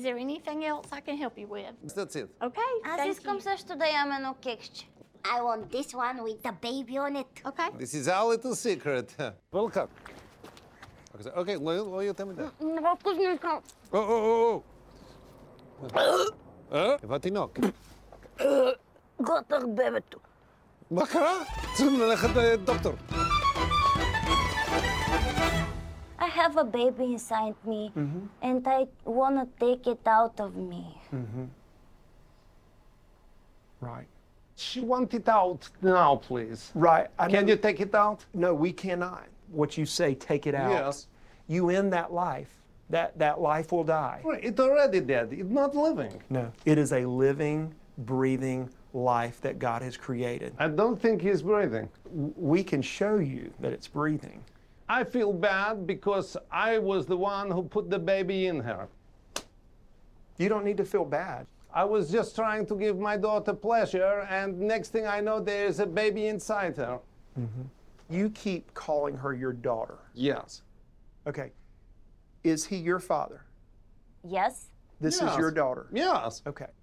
there anything else I can help you with? That's it. Okay, Аз thank искам you. също да ям едно кексче. I want this one with the baby on it. Okay. This is our little secret. Welcome. Okay, will you tell me that? Много вкусненько. Wat tinoc? Готах бебето. Bakara? Leg dokter. I have a baby inside me, and I want to take it out of me. Right. She want it out now, please. Right. Can you take it out? No, we cannot. What you say, take it out. Yes. You end that life. That life will die. It already dead. It's not living. No. It is a living, breathing life that God has created. I don't think he's breathing. We can show you that it's breathing. I feel bad because I was the one who put the baby in her. You don't need to feel bad. I was just trying to give my daughter pleasure, and next thing I know, there is a baby inside her. You keep calling her your daughter. Yes. Okay. Is he your father? Yes? This is Yes. your daughter. Yes. Okay.